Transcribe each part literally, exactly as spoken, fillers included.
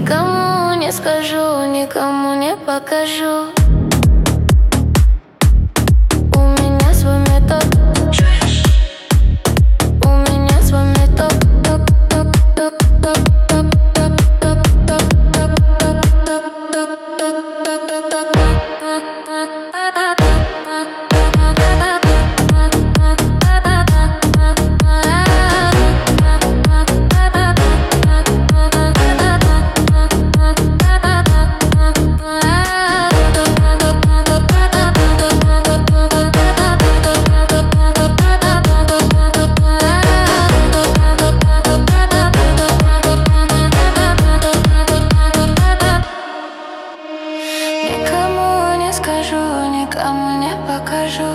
Никому не скажу, никому не покажу. У меня свой метод. У меня свой метод. Никому не скажу, никому не покажу.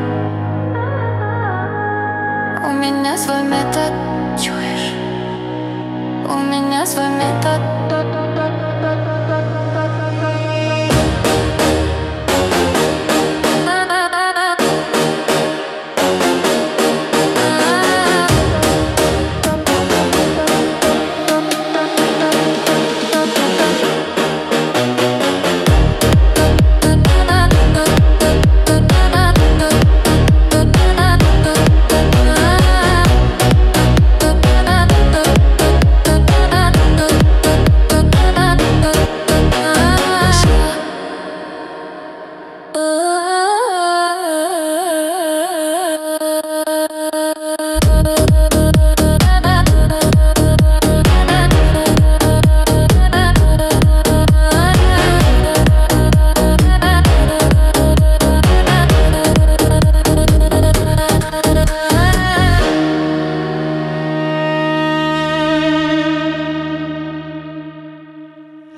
У меня свой метод, чуешь? У меня свой метод.